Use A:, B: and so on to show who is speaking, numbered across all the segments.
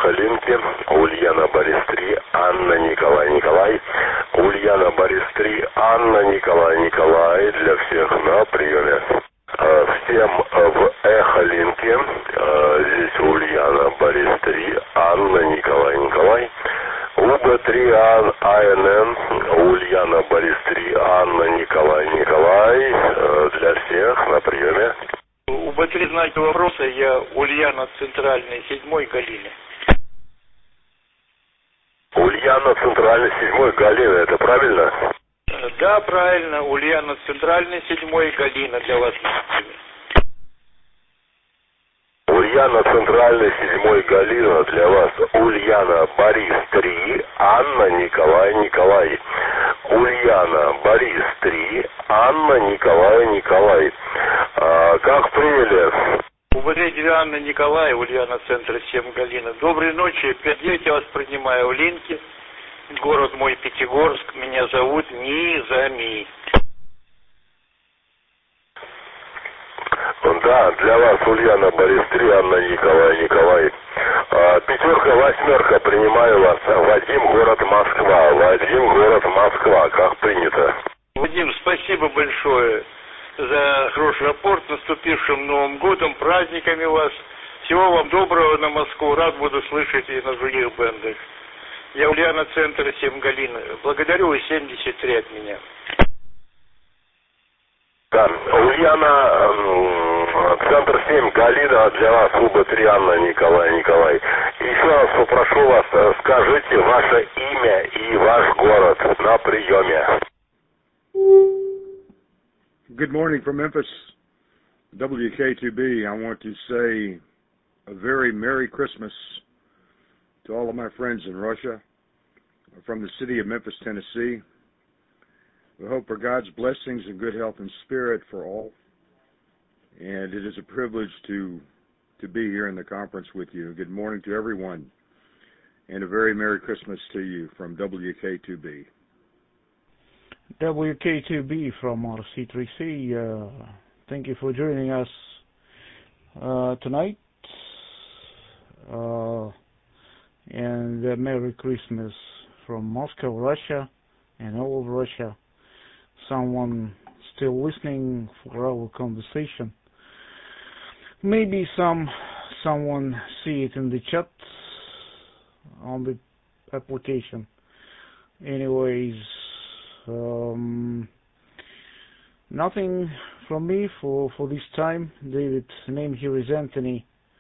A: Эхолинки, Ульяна Борис-3, Анна Николай, Ульяна Борис-3, Анна Николай, для всех на приеме. Всем в Эхолинке, здесь Ульяна Борис-3, Анна Николай, УБ-3 АНН, Ульяна Борис-3, Анна Николай, для всех на приеме.
B: УБ-3 знаки вопроса, я Ульяна Центральной 7-й Галины.
A: Ульяна Центральной 7-й Галина, это правильно?
B: Да, правильно, Ульяна Центральной 7-й Галина для вас.
A: Ульяна Центральной 7-й Галина для вас. Ульяна Борис-3, Анна Николай. Ульяна Борис-3, Анна Николай. Как приняли?
B: УБ-3 Анна Николай, Ульяна Центр 7 Галина. Доброй ночи, 5 я вас принимаю в Линке. Город мой Пятигорск, меня зовут Низами.
A: Да, для вас Ульяна Борис-3, Анна Николай. 5-8 принимаю вас. Вадим, город Москва. Как принято?
B: Вадим, спасибо большое за хороший рапорт. С наступившим Новым годом, праздниками вас. Всего вам доброго на Москву. Рад буду слышать и на других бендах. Я Ульяна Центр 7 Галина. Благодарю, и 73 от меня.
A: Да, Ульяна, Центр 7 Галина, для вас УБ-3 Анна Николай. Еще раз попрошу вас, скажите ваше имя и ваш город на приеме.
C: Good morning from Memphis, WK2B. I want to say a very Merry Christmas to all of my friends in Russia from the city of Memphis, Tennessee. We hope for God's blessings and good health and spirit for all. And it is a privilege to be here in the conference with you. Good morning to everyone, and a very Merry Christmas to you from WK2B.
D: WK2B from RC3C. Thank you for joining us tonight. And Merry Christmas from Moscow, Russia, and all of Russia. Someone still listening for our conversation. Maybe someone see it in the chat on the application. Anyways, nothing from me for this time. David's name here is Anthony,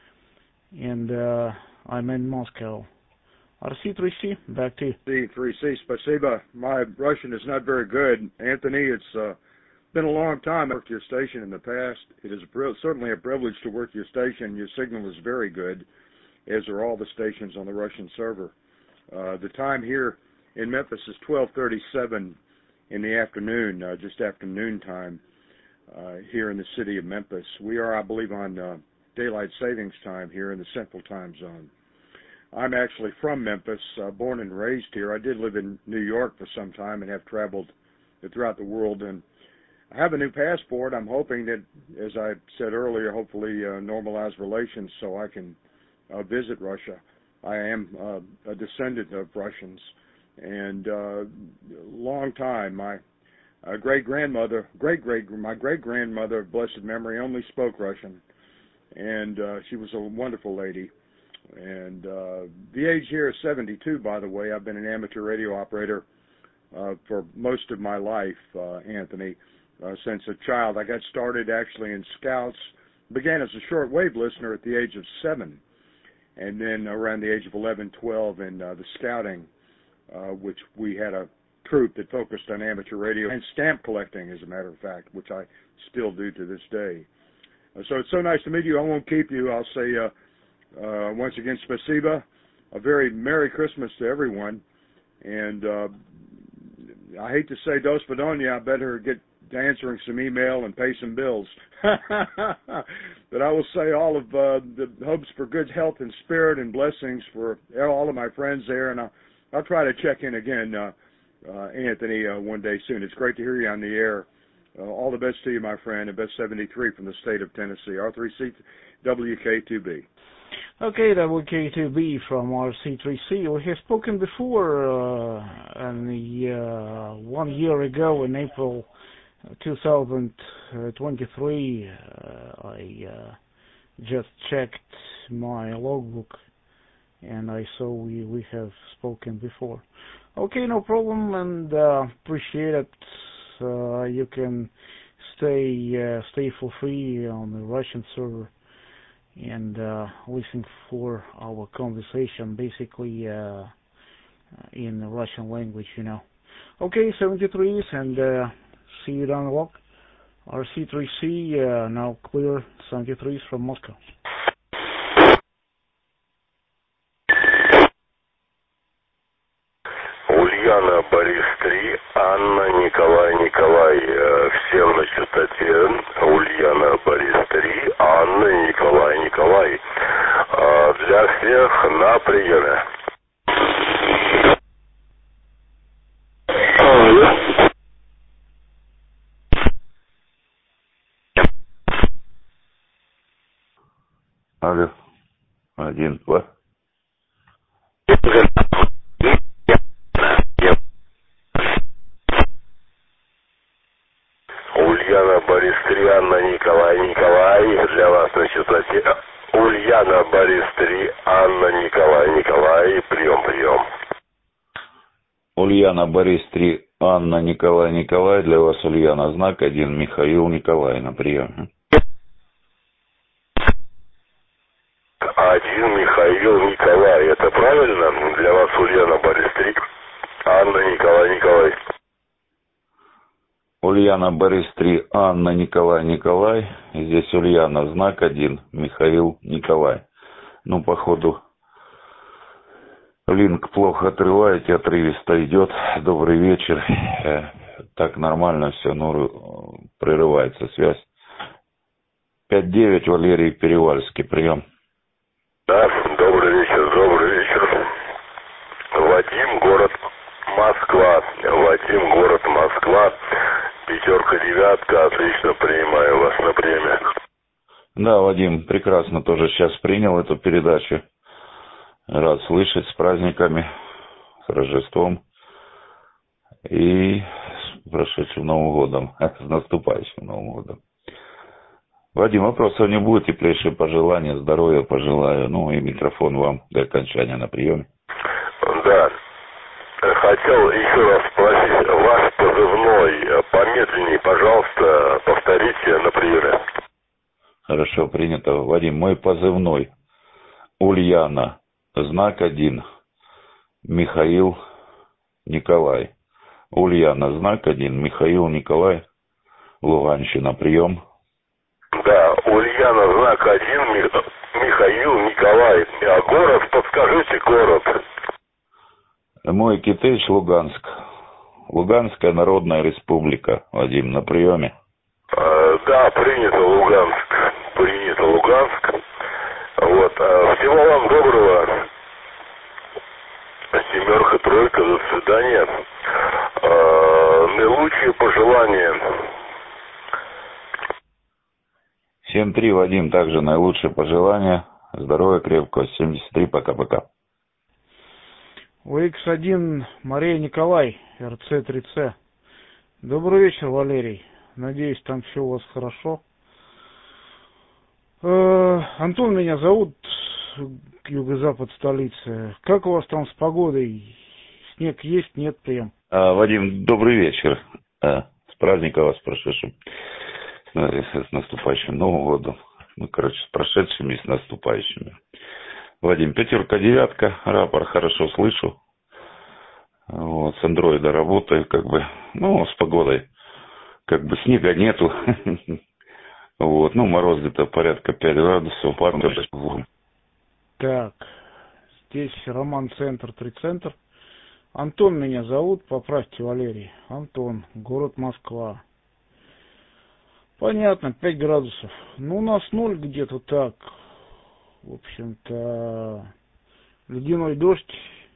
D: and I'm in Moscow. RC3C, back to you.
C: RC3C, spasiba. My Russian is not very good. Anthony, it's been a long time. I worked your station in the past. It is certainly a privilege to work your station. Your signal is very good, as are all the stations on the Russian server. The time here in Memphis is 12:37 in the afternoon, just after noon time here in the city of Memphis. We are, I believe, on daylight savings time here in the Central Time Zone. I'm actually from Memphis, born and raised here. I did live in New York for some time and have traveled throughout the world. And I have a new passport. I'm hoping that, as I said earlier, hopefully normalize relations so I can visit Russia. I am a descendant of Russians. And long time, my great-grandmother, my great-grandmother of blessed memory, only spoke Russian. And she was a wonderful lady. And the age here is 72, by the way. I've been an amateur radio operator for most of my life, Anthony, since a child. I got started actually in Scouts, began as a shortwave listener at the age of 7, and then around the age of 11, 12 in the Scouting, which we had a troop that focused on amateur radio and stamp collecting, as a matter of fact, which I still do to this day. So it's so nice to meet you. I won't keep you. I'll say once again, spasiba, a very Merry Christmas to everyone, and I hate to say dos vidonia, I better get to answering some email and pay some bills, but I will say all of the hopes for good health and spirit and blessings for all of my friends there, and I'll try to check in again, Anthony, one day soon. It's great to hear you on the air. All the best to you, my friend, and best 73 from the state of Tennessee. R3C WK2B.
D: Okay, that was K2B from RC3C. We have spoken before, and 1 year ago in April 2023, I just checked my logbook and I saw we have spoken before. Okay, no problem, and appreciate it. You can stay for free on the Russian server and listen for our conversation, basically in the Russian language, you know. Okay, 73s, and see you down the walk. RC3C now clear, 73s from Moscow.
A: Ульяна, Борис 3, Анна, Николай, всем на частоте. Ульяна, Борис 3, Анна, Николай. Для всех на приеме.
E: Алло. 1, 2.
A: Ульяна, Борис 3, Анна, Николай, для вас на частоте. Ульяна, Борис 3, Анна, Николай, прием.
E: Ульяна, Борис 3, Анна, Николай, для вас Ульяна, знак 1, Михаил, Николай, на приеме.
A: 1, Михаил, Николай, это правильно? Для вас Ульяна, Борис 3, Анна, Николай.
E: Ульяна, Борис 3, Анна, Николай. Здесь Ульяна, знак 1, Михаил, Николай. Ну, походу, линк плохо отрываете, отрывисто идет. Добрый вечер. Так нормально все, но прерывается связь. 5-9, Валерий Перевальский, прием.
A: Да, добрый вечер. Вадим, город Москва. 5-9, отлично принимаю вас на приеме.
E: Да, Вадим, прекрасно, тоже сейчас принял эту передачу. Рад слышать, с праздниками, с Рождеством и с прошедшим Новым годом, с наступающим Новым годом. Вадим, вопросов не будет, теплейшие пожелания, здоровья пожелаю, ну и микрофон вам до окончания на приеме.
A: Да, хотел еще раз спросить, ваш позывной, помедленнее, пожалуйста, повторите на приеме.
E: Хорошо, принято. Вадим, мой позывной Ульяна, знак 1, Михаил, Николай. Ульяна, знак 1, Михаил, Николай, Луганщина, прием.
A: Да, Ульяна, знак 1, Михаил, Николай. А город, подскажите город.
E: Мой Китыч, Луганск. Луганская Народная Республика. Вадим, на приеме.
A: Да, принято Луганск. Вот, всего вам доброго. 7, 3, до свидания. Наилучшие пожелания.
E: 7-3, Вадим, также наилучшие пожелания. Здоровья крепкого. 73, пока-пока.
D: УХ-1, Мария Николай, РЦ-3Ц. Добрый вечер, Валерий. Надеюсь, там все у вас хорошо. Антон меня зовут, юго-запад столицы. Как у вас там с погодой? Снег есть, нет, прием?
E: Вадим, добрый вечер. С праздником вас прошедшим. С наступающим Новым годом. Ну, короче, с прошедшими и с наступающими. Вадим, 5-9, рапорт хорошо слышу. Вот, с андроида работаю, как бы, ну, с погодой, как бы снега нету. Вот, ну, мороз где-то порядка 5 градусов, пару.
D: Так, здесь Роман Центр, 3 Центр. Антон меня зовут, поправьте, Валерий. Антон, город Москва. Понятно, 5 градусов. Ну, у нас 0 где-то так. В общем-то, ледяной дождь.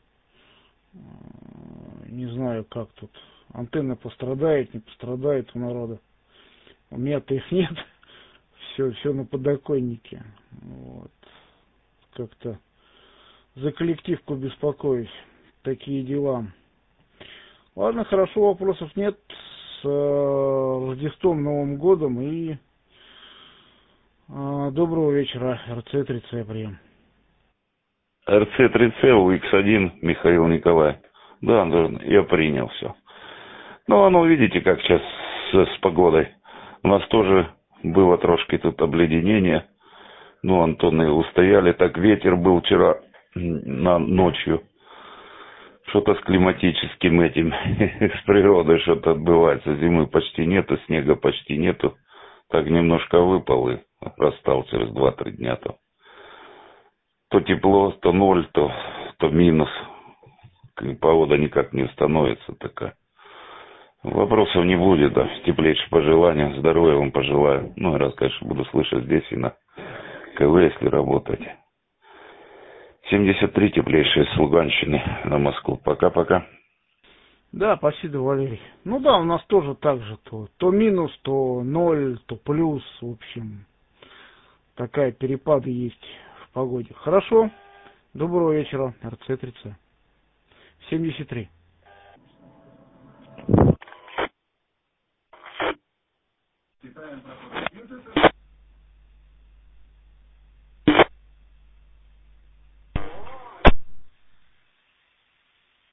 D: Не знаю, как тут. Антенна пострадает, не пострадает у народа. У меня-то их нет. Все на подоконнике. Вот. как-то за коллективку беспокоюсь. Такие дела. Ладно, хорошо, вопросов нет. С Рождеством, Новым годом и доброго вечера, РЦ-3C, прием.
E: РЦ-3C, УХ-1, Михаил Николай. Да, я принял все. Ну, видите, как сейчас с погодой. У нас тоже было трошки тут обледенение. Антоны устояли. Так ветер был вчера ночью. Что-то с климатическим этим, с природой что-то отбывается. Зимы почти нету, снега почти нету. Так немножко выпал и растал через 2-3 дня. То тепло, то ноль, то минус. Погода никак не становится такая. Вопросов не будет, да. Теплейшие пожелания, здоровья вам пожелаю. И раз, конечно, буду слышать здесь и на КВ, если работать. 73 теплейшие с Луганщины на Москву. Пока-пока.
D: Да, спасибо, Валерий. У нас тоже так же. То минус, то ноль, то плюс. В общем, такая перепады есть в погоде. Хорошо. Доброго вечера, РЦ-3C. 73.